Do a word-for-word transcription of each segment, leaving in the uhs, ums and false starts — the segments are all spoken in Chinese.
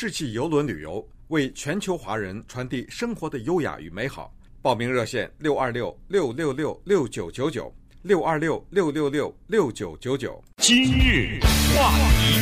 世纪邮轮旅游，为全球华人传递生活的优雅与美好。报名热线六二六六六六六九九九六二六六六六六九九九。 今日话题，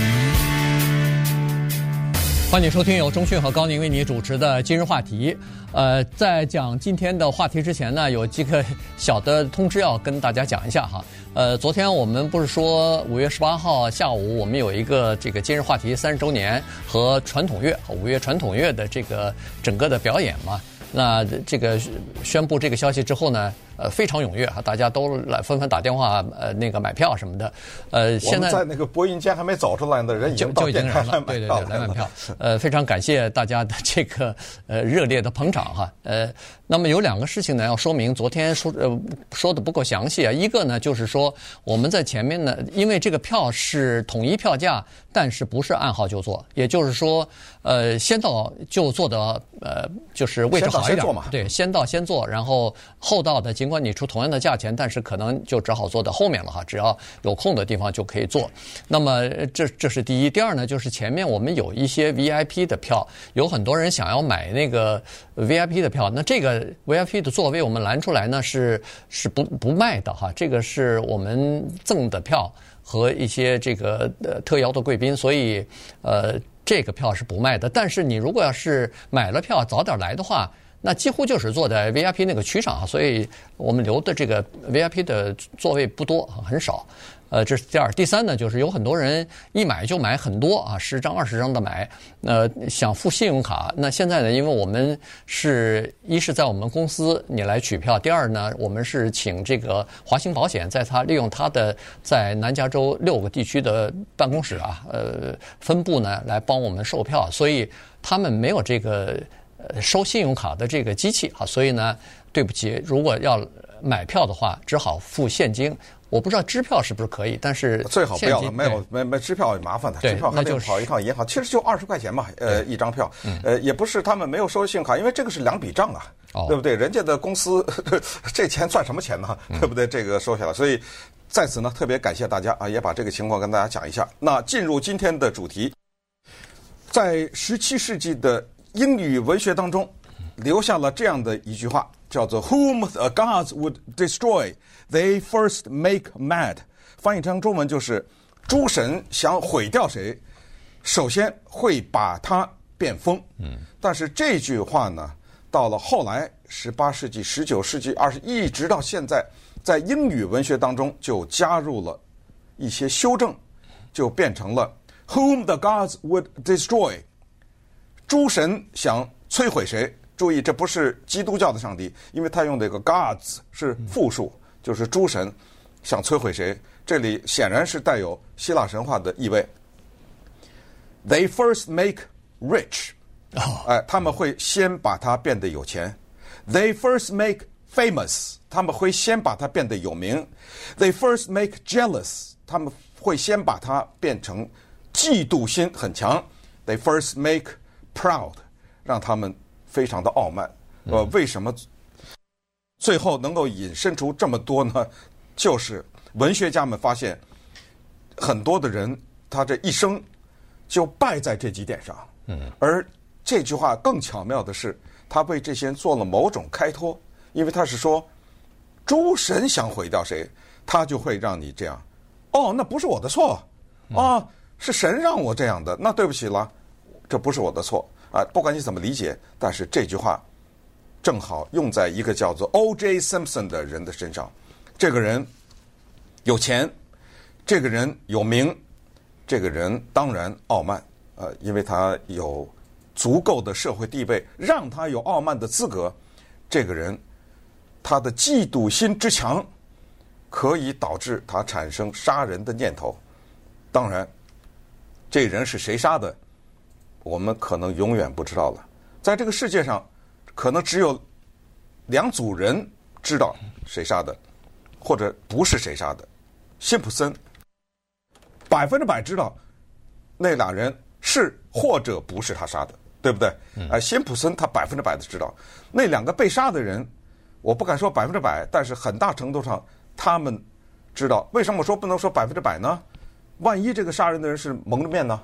欢迎收听由钟讯和高宁为你主持的今日话题。呃，在讲今天的话题之前呢，有几个小的通知要跟大家讲一下哈。呃，昨天我们不是说五月十八号下午我们有一个这个今日话题三十周年和传统乐五月传统乐的这个整个的表演嘛？那这个宣布这个消息之后呢，呃，非常踊跃啊，大家都来纷纷打电话，呃，那个买票什么的。呃，现在在那个播音间还没走出来的人已经就就已经来了，对对对，来买票。呃，非常感谢大家的这个呃热烈的捧场哈。呃，那么有两个事情呢要说明，昨天说呃说的不够详细啊。一个呢就是说我们在前面呢，因为这个票是统一票价，但是不是按号就座，也就是说，呃，先到就座的呃就是位置好一点，对，先到先坐，然后后到的尽管你出同样的价钱，但是可能就只好坐在后面了哈，只要有空的地方就可以坐。那么这这是第一，第二呢，就是前面我们有一些 V I P 的票，有很多人想要买那个 V I P 的票，那这个 V I P 的座位我们拦出来呢是是不不卖的哈，这个是我们赠的票和一些这个呃特邀的贵宾，所以呃这个票是不卖的。但是你如果要是买了票早点来的话，那几乎就是坐在 V I P 那个区上，所以我们留的这个 V I P 的座位不多，很少。呃，这是第二。第三呢，就是有很多人一买就买很多啊，十张、二十张的买，呃，想付信用卡。那现在呢，因为我们是一是在我们公司你来取票，第二呢，我们是请这个华兴保险在它利用它的在南加州六个地区的办公室啊，呃，分部呢来帮我们售票，所以他们没有这个呃收信用卡的这个机器啊，所以呢，对不起，如果要买票的话，只好付现金。我不知道支票是不是可以，但是最好不要了，没有没没支票麻烦的，支票还得跑一趟银行，其实就二十块钱嘛，呃，一张票，呃，也不是他们没有收信用卡，因为这个是两笔账啊，对不对？人家的公司这钱算什么钱呢？对不对？这个收下来，所以在此呢，特别感谢大家啊，也把这个情况跟大家讲一下。那进入今天的主题，在十七世纪的英语文学当中，留下了这样的一句话，叫做 "Whom the gods would destroy, they first make mad"。翻译成中文就是诸神想毁掉谁，首先会把他变疯。嗯，但是这句话呢，到了后来十八世纪、十九世纪、二十一直到现在，在英语文学当中就加入了一些修正，就变成了 "Whom the gods would destroy"， 诸神想摧毁谁。注意，这不是基督教的上帝，因为他用这个 gods 是复数，就是诸神想摧毁谁。这里显然是带有希腊神话的意味。They first make rich， 哎，他们会先把它变得有钱。They first make famous， 他们会先把它变得有名。They first make jealous， 他们会先把它变成嫉妒心很强。They first make proud， 让他们非常的傲慢。呃，为什么最后能够引申出这么多呢？就是文学家们发现，很多的人他这一生就败在这几点上。嗯，而这句话更巧妙的是，他为这些人做了某种开脱，因为他是说，诸神想毁掉谁，他就会让你这样。哦，那不是我的错，哦，是神让我这样的，那对不起了，这不是我的错。啊，不管你怎么理解，但是这句话正好用在一个叫做 O J Simpson 的人的身上。这个人有钱，这个人有名，这个人当然傲慢，呃，因为他有足够的社会地位，让他有傲慢的资格。这个人他的嫉妒心之强，可以导致他产生杀人的念头。当然，这人是谁杀的？我们可能永远不知道了。在这个世界上，可能只有两组人知道谁杀的，或者不是谁杀的。辛普森百分之百知道那俩人是或者不是他杀的，对不对？呃，辛普森他百分之百的知道那两个被杀的人，我不敢说百分之百，但是很大程度上他们知道。为什么我说不能说百分之百呢？万一这个杀人的人是蒙着面呢？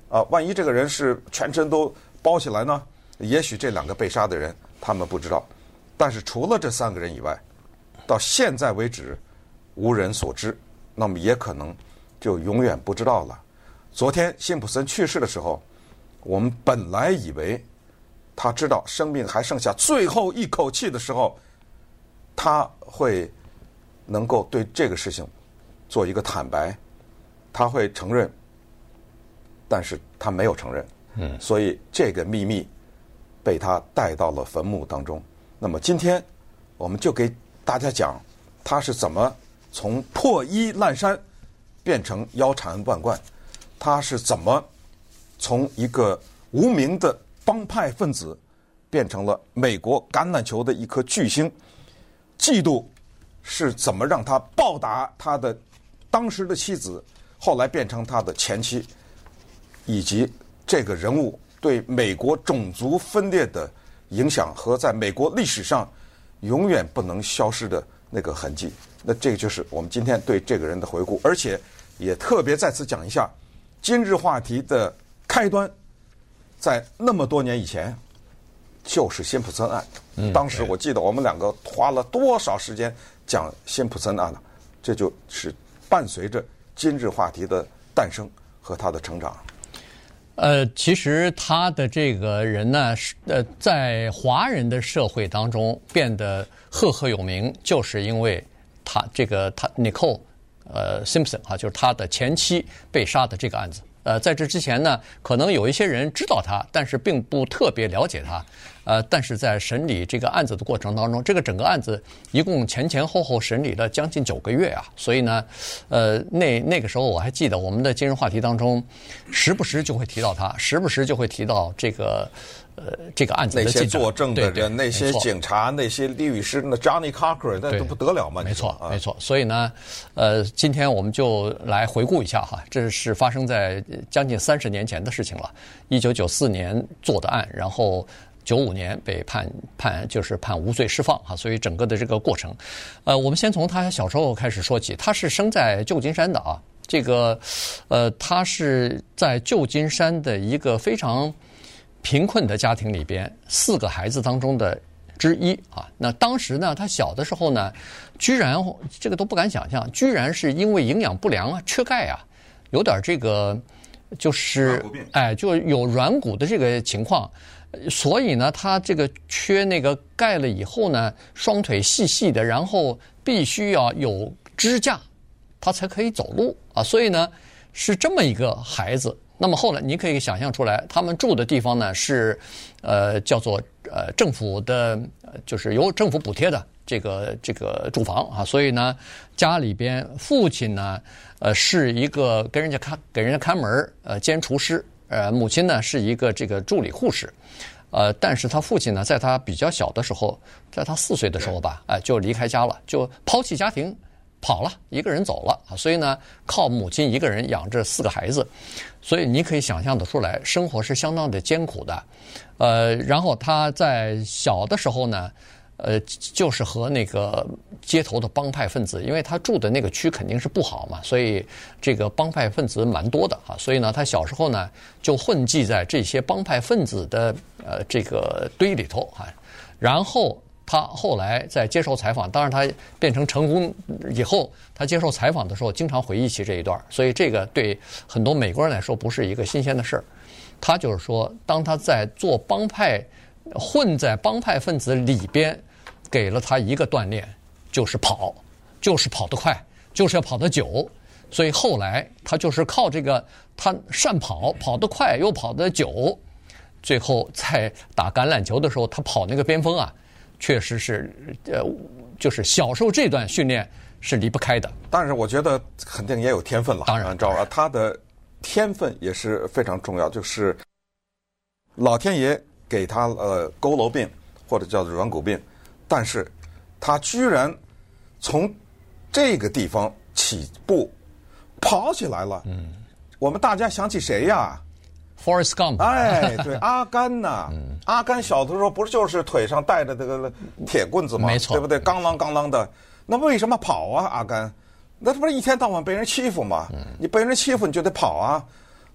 啊，万一这个人是全身都包起来呢？也许这两个被杀的人他们不知道，但是除了这三个人以外，到现在为止无人所知，那么也可能就永远不知道了。昨天辛普森去世的时候，我们本来以为他知道生命还剩下最后一口气的时候，他会能够对这个事情做一个坦白，他会承认，但是他没有承认，嗯，所以这个秘密被他带到了坟墓当中。那么今天我们就给大家讲他是怎么从破衣烂衫变成腰缠万贯，他是怎么从一个无名的帮派分子变成了美国橄榄球的一颗巨星，嫉妒是怎么让他报答他的当时的妻子，后来变成他的前妻，以及这个人物对美国种族分裂的影响和在美国历史上永远不能消失的那个痕迹。那这个就是我们今天对这个人的回顾，而且也特别再次讲一下今日话题的开端，在那么多年以前就是辛普森案。嗯，当时我记得我们两个花了多少时间讲辛普森案了，这就是伴随着今日话题的诞生和他的成长。 呃，其实他的这个人呢，呃，在华人的社会当中变得赫赫有名，就是因为他这个他 Nicole 呃 Simpson 啊，就是他的前妻被杀的这个案子。呃，在这之前呢，可能有一些人知道他，但是并不特别了解他。呃，但是在审理这个案子的过程当中，这个整个案子一共前前后后审理了将近九个月啊。所以呢，呃，那那个时候我还记得我们的今日话题当中，时不时就会提到他，时不时就会提到这个呃这个案子的那些进展。 作证的人， 对对那些警察，那些律师，那 Johnny Cochran 那都不得了嘛？ 没错， 啊、 没错。所以呢，呃，今天我们就来回顾一下哈，这是发生在将近三十年前的事情了，一九九四年做的案，然后九五年被判判就是判无罪释放哈，所以整个的这个过程，呃，我们先从他小时候开始说起。他是生在旧金山的啊，这个呃，他是在旧金山的一个非常贫困的家庭里边，四个孩子当中的之一啊。那当时呢，他小的时候呢，居然这个都不敢想象，居然是因为营养不良啊、缺钙啊，有点这个就是哎，就有软骨的这个情况。所以呢，他这个缺那个钙了以后呢，双腿细细的，然后必须要有支架，他才可以走路啊。所以呢，是这么一个孩子。那么后来你可以想象出来，他们住的地方呢是，呃，叫做呃政府的，就是由政府补贴的这个这个住房啊。所以呢，家里边父亲呢，呃，是一个跟人家看给人家看门呃兼厨师。呃，母亲呢是一个这个助理护士，呃，但是他父亲呢，在他比较小的时候，在他四岁的时候吧，哎、呃，就离开家了，就抛弃家庭，跑了，一个人走了啊。所以呢，靠母亲一个人养这四个孩子，所以你可以想象得出来，生活是相当的艰苦的。呃，然后他在小的时候呢，呃，就是和那个街头的帮派分子，因为他住的那个区肯定是不好嘛，所以这个帮派分子蛮多的啊。所以呢，他小时候呢就混迹在这些帮派分子的呃这个堆里头啊。然后他后来在接受采访，当然他变成成功以后，他接受采访的时候经常回忆起这一段，所以这个对很多美国人来说不是一个新鲜的事儿。他就是说，当他在做帮派。混在帮派分子里边，给了他一个锻炼，就是跑，就是跑得快，就是要跑得久。所以后来他就是靠这个，他善跑，跑得快又跑得久。最后在打橄榄球的时候，他跑那个边锋啊，确实是呃，就是小时候这段训练是离不开的。 但是我觉得肯定也有天分了， 当然， 知道吧？他的天分也是非常重要，就是老天爷给他呃佝偻病或者叫做软骨病，但是他居然从这个地方起步跑起来了。嗯，我们大家想起谁呀 ？Forrest Gump。 哎，对，阿甘呐、嗯，阿甘小的时候不是就是腿上带着这个铁棍子吗？ 没错， 对不对？刚啷刚啷的，那为什么跑啊？阿甘，那不是一天到晚被人欺负吗？嗯、你被人欺负你就得跑啊。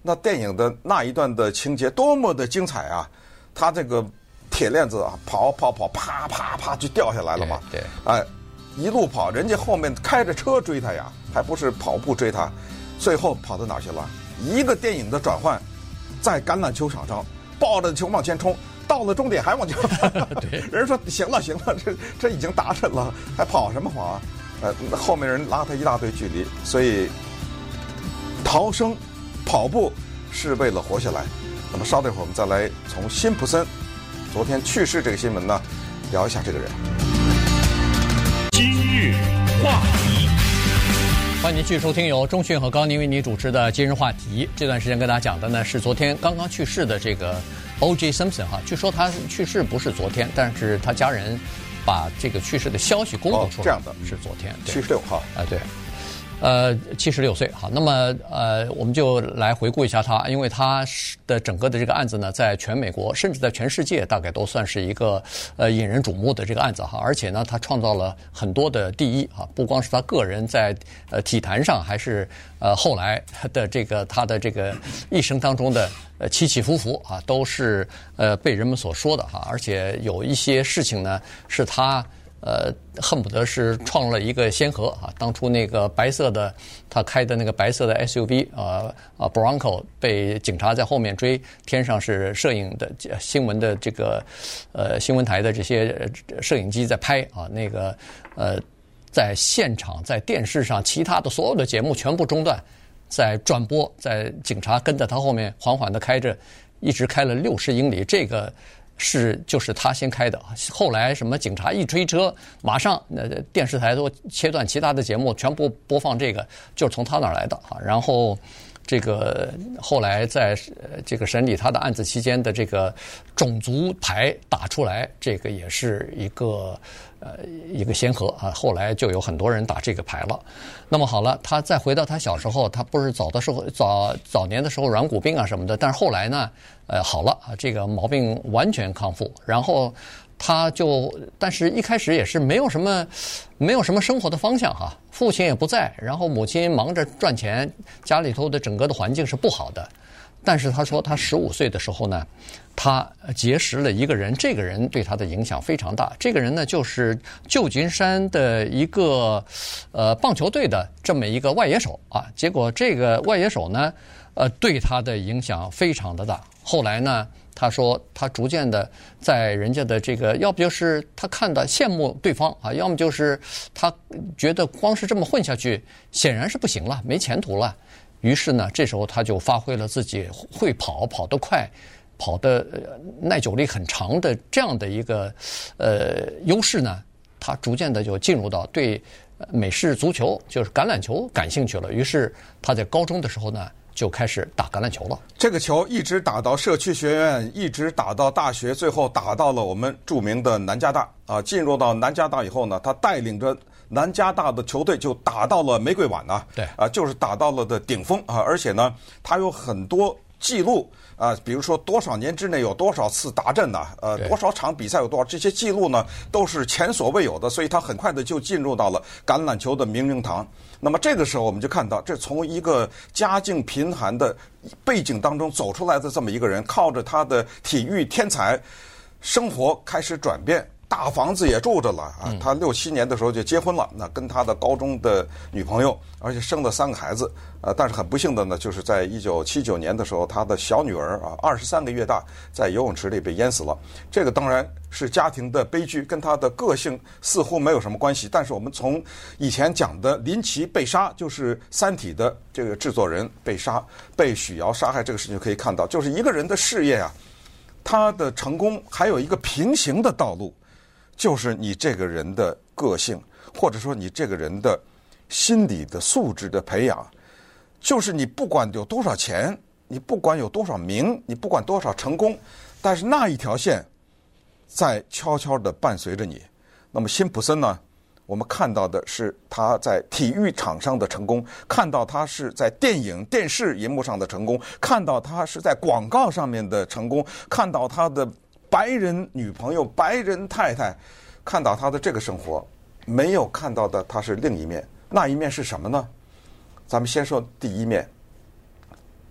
那电影的那一段的情节多么的精彩啊！他这个铁链子啊，跑跑跑，啪啪啪就掉下来了嘛。 对，对哎，一路跑，人家后面开着车追他呀，还不是跑步追他。最后跑到哪去了？一个电影的转换，在橄榄球场上抱着球往前冲，到了终点还往前跑。 对， 人说行了行了，这这已经达成了，还跑什么跑啊？呃，后面人拉他一大堆距离，所以逃生跑步是为了活下来。那么稍等一会儿我们再来从辛普森昨天去世这个新闻呢聊一下这个人。 今日话题， 欢迎您继续收听由钟迅和高宁为你主持的今日话题。这段时间跟大家讲的呢是昨天刚刚去世的这个 O J Simpson 哈，据说他去世不是昨天，但是他家人把这个去世的消息公布出来， 哦、这样的是昨天七十六号啊、呃，对。呃，七十六岁，好，那么呃，我们就来回顾一下他，因为他的整个的这个案子呢，在全美国甚至在全世界，大概都算是一个呃引人瞩目的这个案子哈，而且呢，他创造了很多的第一哈，不光是他个人在呃体坛上，还是呃后来的这个他的这个一生当中的呃起起伏伏啊，都是呃被人们所说的哈，而且有一些事情呢，是他。呃，恨不得是创了一个先河啊！当初那个白色的他开的那个白色的 S U V 啊啊 Bronco 被警察在后面追，天上是摄影的新闻的这个呃新闻台的这些摄影机在拍啊，那个呃在现场在电视上其他的所有的节目全部中断，在转播，在警察跟着他后面缓缓地开着，一直开了六十英里，这个。是，就是他先开的。后来什么警察一追车，马上呃电视台都切断其他的节目，全部播放这个，就是从他那儿来的啊。然后这个后来在这个审理他的案子期间的这个种族牌打出来，这个也是一个呃一个先河啊。后来就有很多人打这个牌了。那么好了，他再回到他小时候，他不是早的时候早早年的时候软骨病啊什么的，但是后来呢？呃，好了啊，这个毛病完全康复，然后他就，但是一开始也是没有什么，没有什么生活的方向哈，父亲也不在，然后母亲忙着赚钱，家里头的整个的环境是不好的。但是他说，他十五岁的时候呢，他结识了一个人，这个人对他的影响非常大。这个人呢，就是旧金山的一个呃棒球队的这么一个外野手啊。结果这个外野手呢，呃，对他的影响非常的大。后来呢，他说他逐渐的在人家的这个，要不就是他看到羡慕对方啊，要么就是他觉得光是这么混下去，显然是不行了，没前途了。于是呢，这时候他就发挥了自己会跑、跑得快、跑的耐久力很长的这样的一个呃优势呢，他逐渐的就进入到对美式足球，就是橄榄球感兴趣了。于是他在高中的时候呢，就开始打橄榄球了。 这个球一直打到社区学院，一直打到大学，最后打到了我们著名的南加大啊。进入到南加大以后呢，他带领着南加大的球队就打到了玫瑰碗啊， 对啊，就是打到了的顶峰啊。而且呢，他有很多记录啊，比如说多少年之内有多少次达阵呐，呃，多少场比赛有多少，这些记录呢都是前所未有的，所以他很快的就进入到了橄榄球的名人堂。那么这个时候我们就看到，这从一个家境贫寒的背景当中走出来的这么一个人，靠着他的体育天才，生活开始转变。大房子也住着了啊！他六七年的时候就结婚了，那跟他的高中的女朋友，而且生了三个孩子。呃，但是很不幸的呢，就是在一九七九年的时候，他的小女儿啊，二十三个月大，在游泳池里被淹死了。这个当然是家庭的悲剧，跟他的个性似乎没有什么关系。但是我们从以前讲的林奇被杀，就是《三体》的这个制作人被杀，被许瑶杀害这个事情可以看到，就是一个人的事业啊，他的成功还有一个平行的道路。就是你这个人的个性，或者说你这个人的心理的素质的培养，就是你不管有多少钱，你不管有多少名，你不管多少成功，但是那一条线在悄悄地伴随着你。那么辛普森呢，我们看到的是他在体育场上的成功，看到他是在电影电视荧幕上的成功，看到他是在广告上面的成功，看到他的白人女朋友、白人太太，看到他的这个生活，没有看到的他是另一面。那一面是什么呢？咱们先说第一面。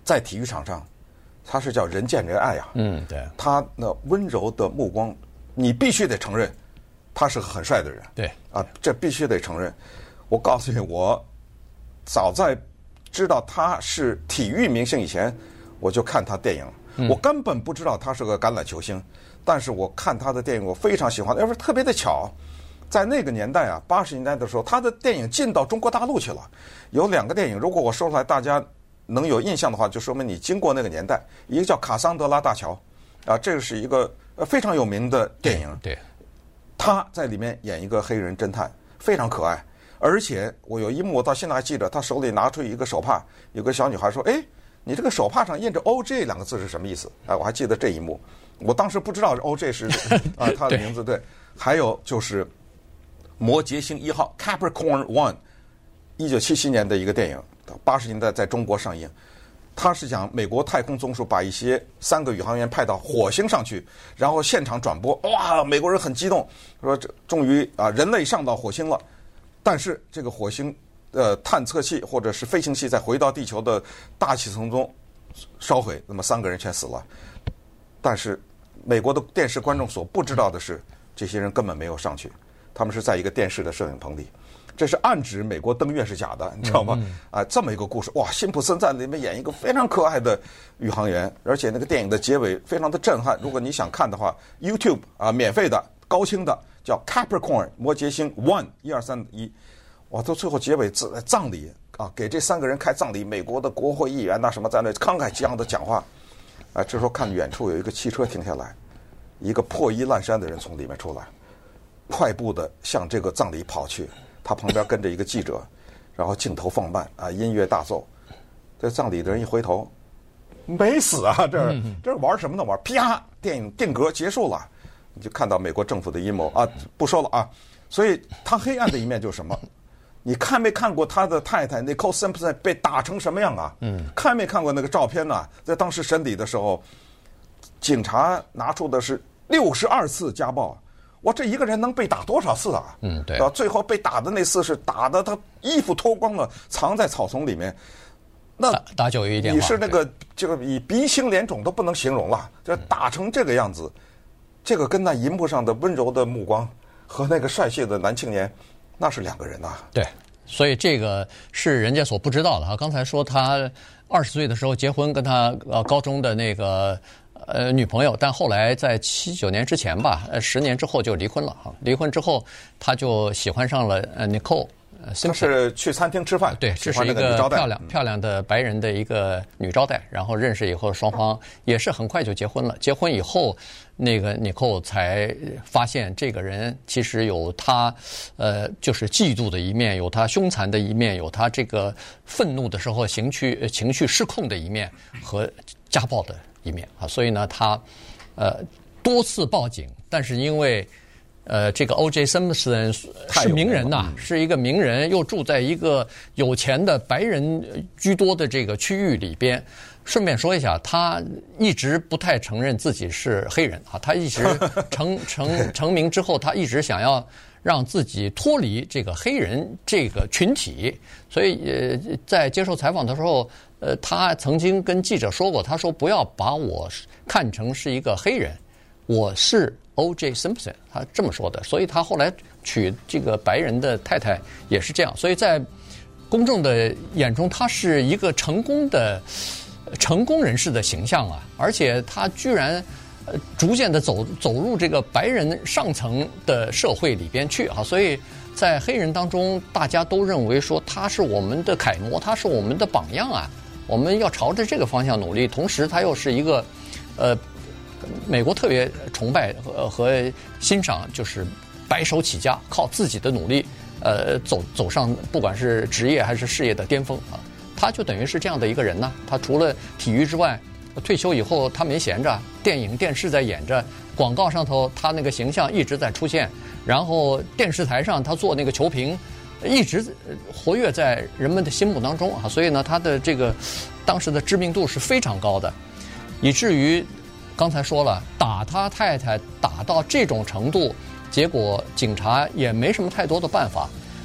在体育场上，他是叫人见人爱呀。 嗯，对。 他那温柔的目光，你必须得承认，他是个很帅的人。 对。 啊，这必须得承认。我告诉你，我早在知道他是体育明星以前，我就看他电影。嗯、我根本不知道他是个橄榄球星，但是我看他的电影，我非常喜欢。要不特别的巧，在那个年代啊，八十年代的时候，他的电影进到中国大陆去了。有两个电影，如果我说出来，大家能有印象的话，就说明你经过那个年代。一个叫《卡桑德拉大桥》，啊，这个是一个非常有名的电影。 对， 他在里面演一个黑人侦探，非常可爱。而且我有一幕，我到现在还记得，他手里拿出一个手帕，有个小女孩说：“哎。”你这个手帕上印着 O J 两个字是什么意思？啊，我还记得这一幕。我当时不知道 O J 是啊他的名字。对，还有就是《摩羯星一号》Capricorn One， 一九七七年的一个电影，八十年代在中国上映。它是讲美国太空总署把一些三个宇航员派到火星上去，然后现场转播，哇，美国人很激动，说这终于啊人类上到火星了。但是这个火星。呃，探测器或者是飞行器在回到地球的大气层中烧毁，那么三个人全死了。但是美国的电视观众所不知道的是，这些人根本没有上去，他们是在一个电视的摄影棚里。这是暗指美国登月是假的，你知道吗？嗯、啊，这么一个故事，哇！辛普森在里面演一个非常可爱的宇航员，而且那个电影的结尾非常的震撼。如果你想看的话 ，YouTube 啊，免费的、高清的，叫 Capricorn 摩羯星 One 一二三一。哇，到最后结尾葬礼啊，给这三个人开葬礼，美国的国会议员呐、啊、什么在那慷慨激昂的讲话，啊，这时候看远处有一个汽车停下来，一个破衣烂衫的人从里面出来，快步的向这个葬礼跑去，他旁边跟着一个记者，然后镜头放慢啊，音乐大奏，这葬礼的人一回头，没死啊，这这玩什么呢玩？啪，电影定格结束了，你就看到美国政府的阴谋啊，不说了啊，所以他黑暗的一面就是什么？你看没看过他的太太 Nicole Simpson 被打成什么样啊？嗯，看没看过那个照片呢、啊？在当时审理的时候，警察拿出的是六十二次家暴，哇，这一个人能被打多少次啊？ 嗯，对。 到最后被打的那次是打的他衣服脱光了，藏在草丛里面。那打九一电话， 你是那个这个以鼻青脸肿都不能形容了，这打成这个样子，这个跟那银幕上的温柔的目光和那个帅气的男青年。那是两个人呐、啊， 对，所以这个是人家所不知道的哈。刚才说他二十岁的时候结婚，跟他呃高中的那个呃女朋友，但后来在七九年之前吧，呃十年之后就离婚了哈。离婚之后，他就喜欢上了呃 Nicole。 他是去餐厅吃饭， 对，这是一个漂亮漂亮的白人的一个女招待，然后认识以后，双方也是很快就结婚了。结婚以后，那个尼寇才发现这个人其实有他，呃，就是嫉妒的一面，有他凶残的一面，有他这个愤怒的时候情绪情绪失控的一面和家暴的一面啊。所以呢，他呃多次报警，但是因为呃，这个 O J Simpson 是名人呐、啊，是一个名人，又住在一个有钱的白人居多的这个区域里边。顺便说一下，他一直不太承认自己是黑人啊，他一直成成成名之后，他一直想要让自己脱离这个黑人这个群体。所以呃，在接受采访的时候，呃，他曾经跟记者说过，他说不要把我看成是一个黑人，我是O J Simpson， 他这么说的，所以他后来娶这个白人的太太也是这样，所以在公众的眼中，他是一个成功的成功人士的形象啊，而且他居然呃逐渐的走走入这个白人上层的社会里边去啊，所以在黑人当中，大家都认为说他是我们的楷模，他是我们的榜样啊，我们要朝着这个方向努力，同时他又是一个呃。美国特别崇拜和和欣赏，就是白手起家，靠自己的努力，呃，走走上不管是职业还是事业的巅峰啊。他就等于是这样的一个人呢。他除了体育之外，退休以后他没闲着，电影、电视在演着，广告上头他那个形象一直在出现，然后电视台上他做那个球评，一直活跃在人们的心目当中啊。所以呢，他的这个当时的知名度是非常高的，以至于。刚才说了，打他太太打到这种程度，结果警察也没什么太多的办法。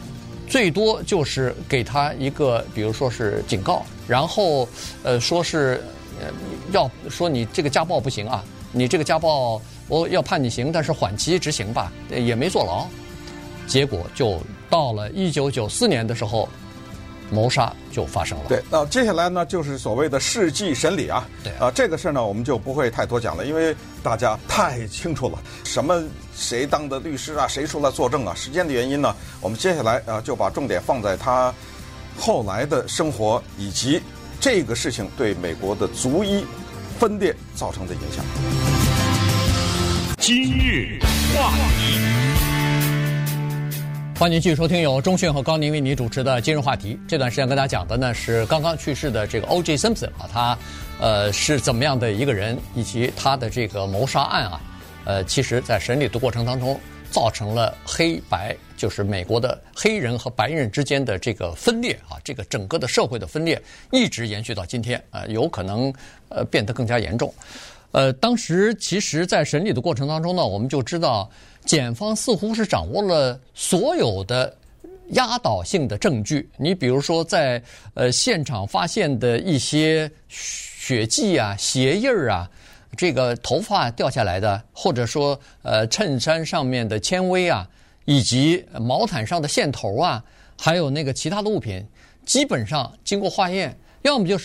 最多就是给他一个，比如说是警告，然后呃说是呃要说你这个家暴不行啊，你这个家暴我要判你刑，但是缓期执行吧，也没坐牢。结果就到了一九九四年的时候，谋杀就发生了。 对，那接下来呢就是所谓的世纪审理啊。 对啊，这个事儿呢我们就不会太多讲了，因为大家太清楚了，什么谁当的律师啊，谁出来作证啊。时间的原因呢，我们接下来啊就把重点放在他后来的生活以及这个事情对美国的族裔分裂造成的影响。 今日话题。 欢迎继续收听由钟迅和高宁为你主持的今日话题。这段时间跟大家讲的呢是刚刚去世的这个 O J Simpson 啊，他呃是怎么样的一个人，以及他的这个谋杀案啊，呃，其实在审理的过程当中造成了黑白，就是美国的黑人和白人之间的这个分裂啊，这个整个的社会的分裂一直延续到今天啊、呃，有可能呃变得更加严重。呃，当时其实，在审理的过程当中呢，我们就知道。检方似乎是掌握了所有的压倒性的证据，你比如说在呃现场发现的一些血迹啊、鞋印儿啊，这个头发掉下来的，或者说呃衬衫上面的纤维啊，以及毛毯上的线头啊，还有那个其他的物品，基本上经过化验，要么就是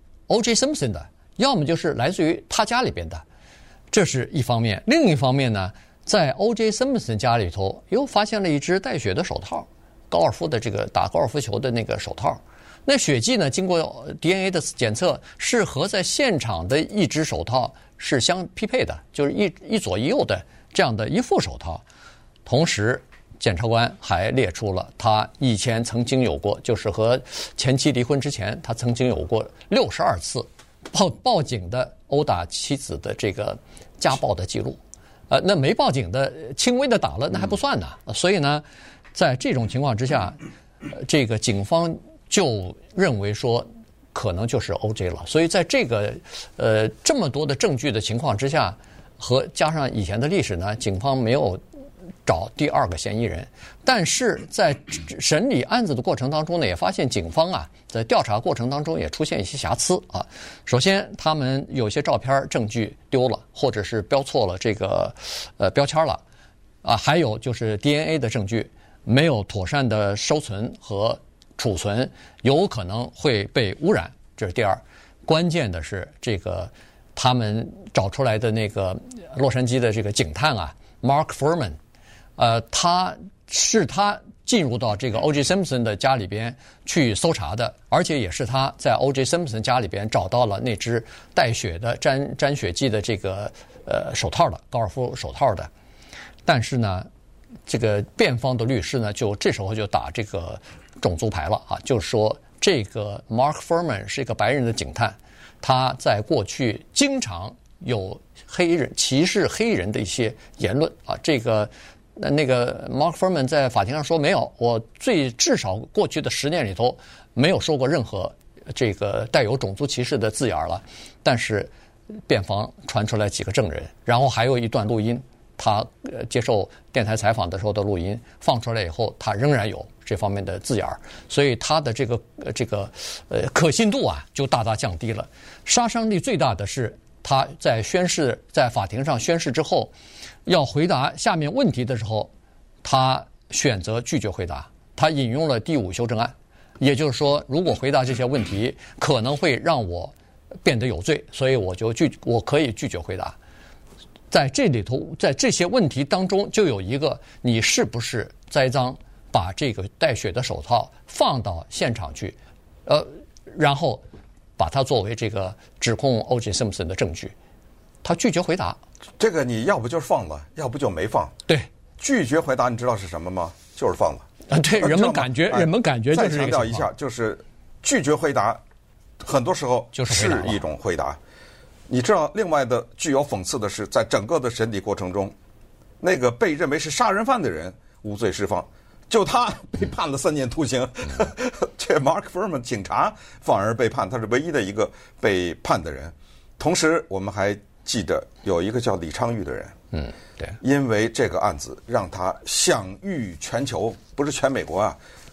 O J Simpson 的，要么就是来自于他家里边的，这是一方面。另一方面呢，在 O J Simpson 家里头又发现了一只带血的手套，高尔夫的这个打高尔夫球的那个手套。那血迹呢，经过 D N A 的检测，是和在现场的一只手套是相匹配的，就是一一左一右的这样的一副手套。同时，检察官还列出了他以前曾经有过，就是和前妻离婚之前，他曾经有过六十二次报报警的殴打妻子的这个家暴的记录。呃，那没报警的，轻微的打了，那还不算呢。所以呢，在这种情况之下，呃、这个警方就认为说，可能就是 O J 了。所以在这个呃这么多的证据的情况之下，和加上以前的历史呢，警方没有找第二个嫌疑人。但是在审理案子的过程当中呢，也发现警方啊，在调查过程当中也出现一些瑕疵啊。首先，他们有些照片证据丢了，或者是标错了这个呃标签了啊。还有就是 D N A 的证据没有妥善的收存和储存，有可能会被污染，这是第二。关键的是这个他们找出来的那个洛杉矶的这个警探啊 ，Mark Furman， 呃，他是他进入到这个 O J Simpson 的家里边去搜查的，而且也是他在 O J Simpson 家里边找到了那只带血的沾沾血迹的这个呃手套的高尔夫手套的。但是呢，这个辩方的律师呢，就这时候就打这个种族牌了啊，就是说这个 Mark Furman 是一个白人的警探，他在过去经常有黑人歧视黑人的一些言论啊，这个。那那个 Mark Furman 在法庭上说没有，我最至少过去的十年里头没有说过任何这个带有种族歧视的字眼了。但是辩方传出来几个证人，然后还有一段录音，他接受电台采访的时候的录音放出来以后，他仍然有这方面的字眼，所以他的这个这个呃可信度啊就大大降低了。杀伤力最大的是他在宣誓在法庭上宣誓之后。要回答下面问题的时候，他选择拒绝回答。他引用了第五修正案，也就是说，如果回答这些问题可能会让我变得有罪，所以我就拒，我可以拒绝回答。在这里头，在这些问题当中，就有一个：你是不是栽赃把这个带血的手套放到现场去？呃，然后把它作为这个指控 O J Simpson 的证据。他拒绝回答。 这个你要不就是放了，要不就没放。 对， 拒绝回答，你知道是什么吗？就是放了。 啊，对，人们感觉，人们感觉就是这个情况。 再强调一下，就是拒绝回答，很多时候是一种回答。你知道，另外的具有讽刺的是，在整个的审理过程中，那个被认为是杀人犯的人无罪释放，就他被判了三年徒刑。这 Mark Furman 警察反而被判，他是唯一的一个被判的人。同时，我们还记得有一个叫李昌钰的人， 嗯，对， 因为这个案子让他享誉全球，不是全美国啊，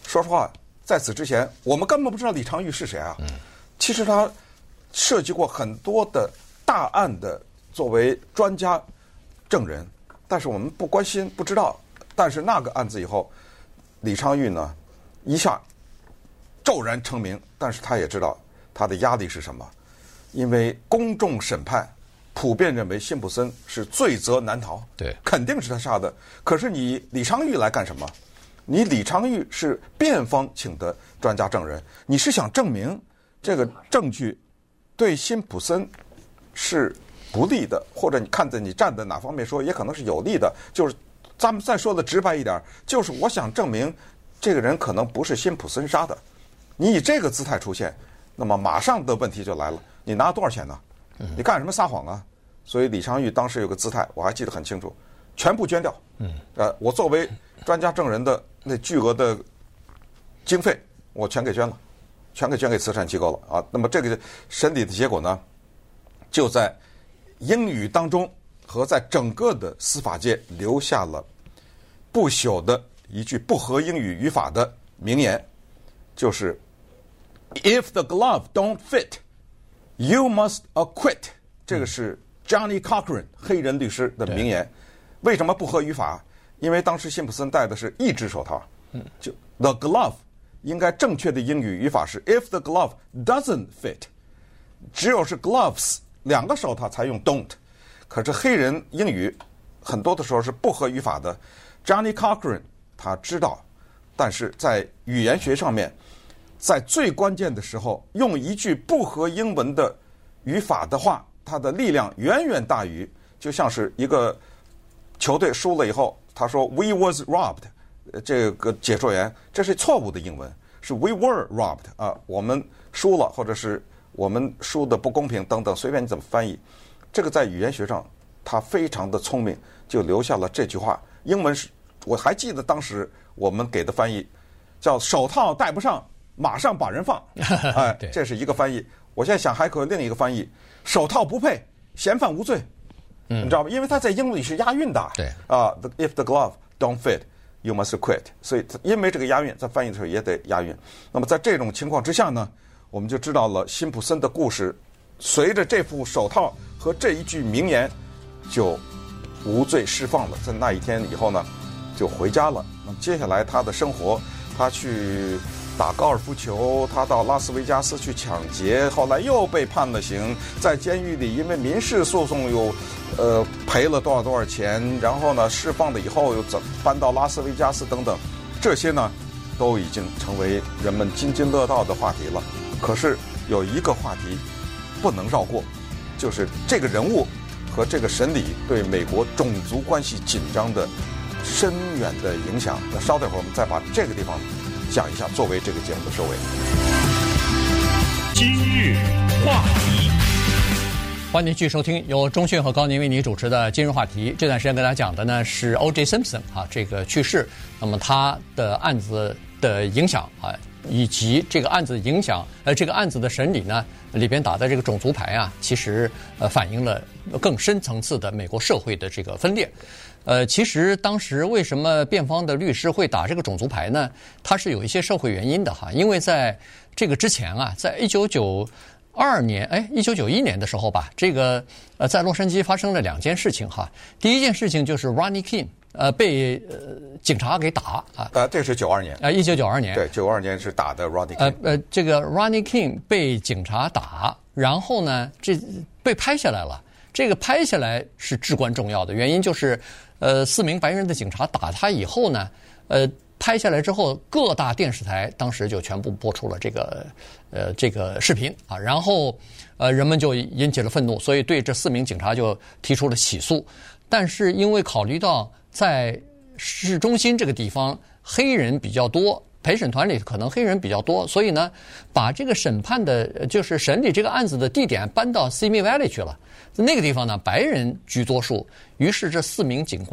说实话，在此之前，我们根本不知道李昌钰是谁啊。嗯，其实他涉及过很多的大案的作为专家证人，但是我们不关心，不知道。但是那个案子以后，李昌钰呢一下骤然成名，但是他也知道他的压力是什么，因为公众审判普遍认为辛普森是罪责难逃， 对， 肯定是他杀的。可是你李昌钰来干什么？你李昌钰是辩方请的专家证人，你是想证明这个证据对辛普森是不利的，或者你看在你站在哪方面说，也可能是有利的。就是咱们再说的直白一点，就是我想证明这个人可能不是辛普森杀的。你以这个姿态出现，那么马上的问题就来了，你拿多少钱呢？你干什么撒谎啊？所以李昌钰当时有个姿态，我还记得很清楚，全部捐掉。嗯，呃，我作为专家证人的那巨额的经费，我全给捐了，全给捐给慈善机构了啊。那么这个审理的结果呢，就在英语当中和在整个的司法界留下了不朽的一句不合英语语法的名言，就是 "If the glove don't fit, you must acquit"。这个是 Johnny Cochran 黑人律师的名言。为什么不合语法？因为当时辛普森戴的是一只手套，就 the glove 应该正确的英语语法是 if the glove doesn't fit， 只有是 gloves 两个手套才用 don't。可是黑人英语很多的时候是不合语法的。Johnny Cochran 他知道，但是在语言学上面，在最关键的时候用一句不合英文的语法的话，它的力量远远大于，就像是一个球队输了以后，他说 "We was robbed"， 这个解说员这是错误的英文，是 "We were robbed" 啊，我们输了，或者是我们输的不公平等等，随便你怎么翻译。这个在语言学上他非常的聪明，就留下了这句话。英文是我还记得当时我们给的翻译叫手套戴不上马上把人放，哎，这是一个翻译。我现在想还可以另一个翻译，手套不配嫌犯无罪，嗯，你知道吗？因为它在英文里是押韵的， 对啊 ，if the glove don't fit you must quit， 所以因为这个押韵在翻译的时候也得押韵。那么在这种情况之下呢，我们就知道了辛普森的故事随着这副手套和这一句名言就无罪释放了。在那一天以后呢，就回家了。那么接下来他的生活，他去打高尔夫球，他到拉斯维加斯去抢劫，后来又被判了刑，在监狱里因为民事诉讼又呃赔了多少多少钱，然后呢释放了以后又怎搬到拉斯维加斯等等，这些呢都已经成为人们津津乐道的话题了。可是有一个话题不能绕过，就是这个人物和这个审理对美国种族关系紧张的深远的影响。那稍等会儿我们再把这个地方讲一下，作为这个节目的收尾。 今日话题， 欢迎继续收听由钟迅和高宁为你主持的今日话题。这段时间跟大家讲的呢是 O J Simpson 啊，这个去世，那么他的案子的影响啊，以及这个案子影响，呃，这个案子的审理呢，里边打的这个种族牌啊，其实呃反映了更深层次的美国社会的这个分裂。呃，其实当时为什么辩方的律师会打这个种族牌呢？它是有一些社会原因的哈，因为在这个之前啊，在一九九二年，哎，一九九一年的时候吧，这个呃，在洛杉矶发生了两件事情哈。第一件事情就是 Rodney King 呃被呃警察给打啊， 呃，这是九二年啊，一九九二年， 对，九二年是打的 Rodney King， 呃呃，这个 Rodney King 被警察打，然后呢，这被拍下来了。这个拍下来是至关重要的，原因就是，呃，四名白人的警察打他以后呢，呃，拍下来之后，各大电视台当时就全部播出了这个，呃，这个视频啊，然后，呃，人们就引起了愤怒，所以对这四名警察就提出了起诉。但是因为考虑到在市中心这个地方黑人比较多，陪审团里可能黑人比较多，所以呢，把这个审判的，就是审理这个案子的地点搬到 Simi Valley 去了。那个地方呢，白人居多数，于是这四名警官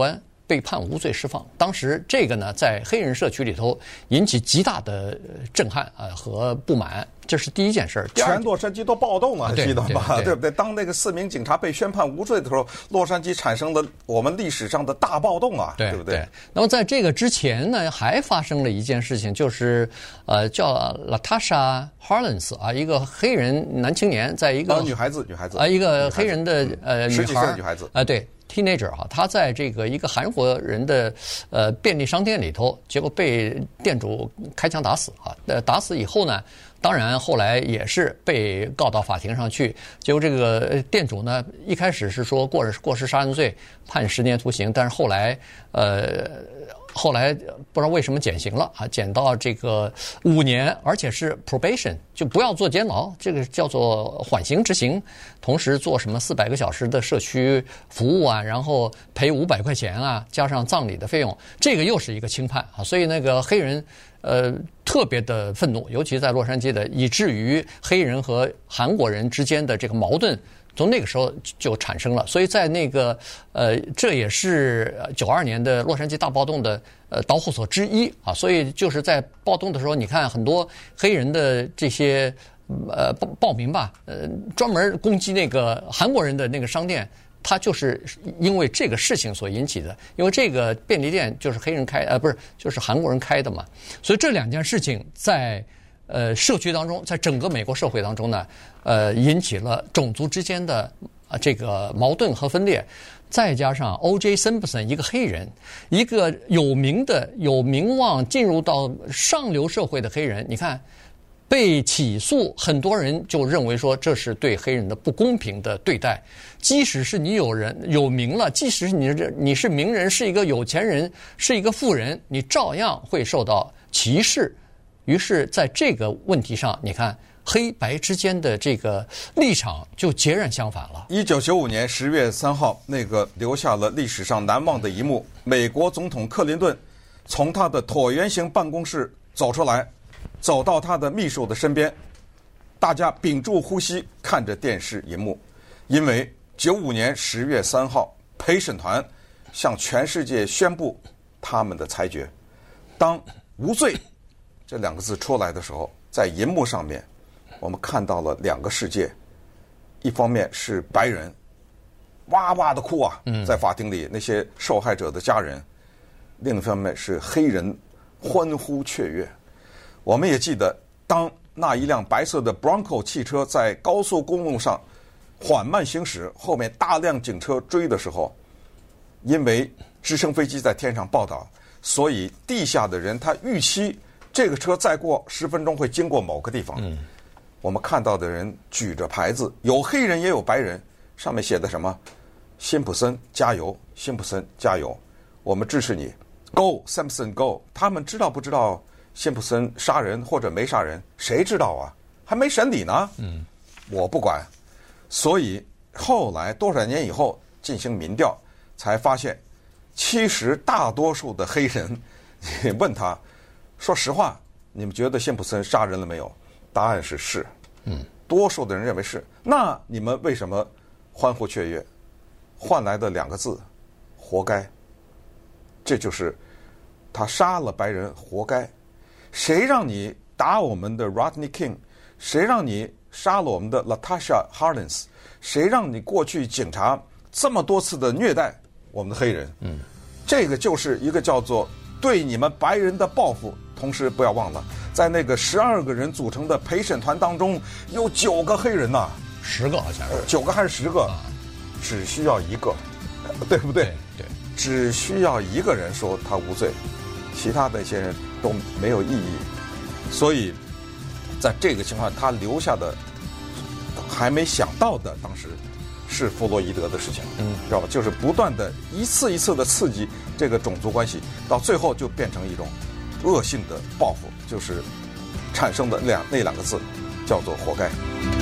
被判无罪释放。当时这个呢，在黑人社区里头引起极大的震撼啊和不满，这是第一件事。 全洛杉矶都暴动了， 啊、 记得吧？ 对 对, 对不对？当那个四名警察被宣判无罪的时候，洛杉矶产生了我们历史上的大暴动啊， 对, 对不对？ 对那么在这个之前呢，还发生了一件事情，就是呃，叫 Latasha Harlins 啊，一个黑人男青年，在一个、 啊、女孩子，女孩子啊，一个黑人的、嗯、呃女孩， 女孩子啊，对。teenager 哈，他在这个一个韩国人的呃便利商店里头，结果被店主开枪打死啊。呃，打死以后呢，当然后来也是被告到法庭上去。结果这个店主呢，一开始是说过过失杀人罪，判十年徒刑，但是后来呃。后来不知道为什么减刑了啊，减到这个五年，而且是 probation， 就不要做监牢，这个叫做缓刑执行。同时做什么四百个小时的社区服务啊，然后赔五百块钱啊，加上葬礼的费用，这个又是一个轻判啊。所以那个黑人呃特别的愤怒，尤其在洛杉矶的，以至于黑人和韩国人之间的这个矛盾。从那个时候就产生了，所以在那个呃，这也是九二年的洛杉矶大暴动的呃导火索之一啊。所以就是在暴动的时候，你看很多黑人的这些呃暴暴民吧，呃专门攻击那个韩国人的那个商店，他就是因为这个事情所引起的。因为这个便利店就是黑人开，呃不是就是韩国人开的嘛，所以这两件事情在。呃，社区当中，在整个美国社会当中呢，呃，引起了种族之间的啊、呃、这个矛盾和分裂，再加上 O J Simpson 一个黑人，一个有名的、有名望进入到上流社会的黑人，你看被起诉，很多人就认为说这是对黑人的不公平的对待。即使是你有人有名了，即使是你你是名人，是一个有钱人，是一个富人，你照样会受到歧视。于是在这个问题上，你看黑白之间的这个立场就截然相反了。 一九九五年十月三号，那个留下了历史上难忘的一幕：美国总统克林顿从他的椭圆形办公室走出来，走到他的秘书的身边，大家屏住呼吸看着电视荧幕，因为九五年十月三号，陪审团向全世界宣布他们的裁决。当无罪这两个字出来的时候，在银幕上面我们看到了两个世界，一方面是白人哇哇的哭啊，在法庭里那些受害者的家人，另一方面是黑人欢呼雀跃。我们也记得，当那一辆白色的 Bronco 汽车在高速公路上缓慢行驶，后面大量警车追的时候，因为直升飞机在天上报道，所以地下的人他预期这个车再过十分钟会经过某个地方。嗯，我们看到的人举着牌子，有黑人也有白人，上面写的什么？辛普森加油，辛普森加油，我们支持你 ，Go Simpson Go。他们知道不知道辛普森杀人或者没杀人？谁知道啊？还没审理呢。嗯，我不管。所以后来多少年以后进行民调，才发现，其实大多数的黑人，你问他。说实话，你们觉得辛普森杀人了没有？答案是是。嗯，多数的人认为是。那你们为什么欢呼雀跃？换来的两个字，活该。这就是他杀了白人，活该。谁让你打我们的 Rodney King？ 谁让你杀了我们的 Latasha Harlins？ 谁让你过去警察这么多次的虐待我们的黑人？嗯，这个就是一个叫做对你们白人的报复。同时不要忘了，在那个十二个人组成的陪审团当中，有九个黑人呐、啊， 十个好像是， 九个还是十个，啊、只需要一个，对不对？ 对，对只需要一个人说他无罪，其他那些人都没有意义。所以，在这个情况，他留下的还没想到的，当时是弗洛伊德的事情，嗯，知道吧？就是不断的一次一次的刺激这个种族关系，到最后就变成一种恶性的报复，就是产生的两那两个字，叫做活该。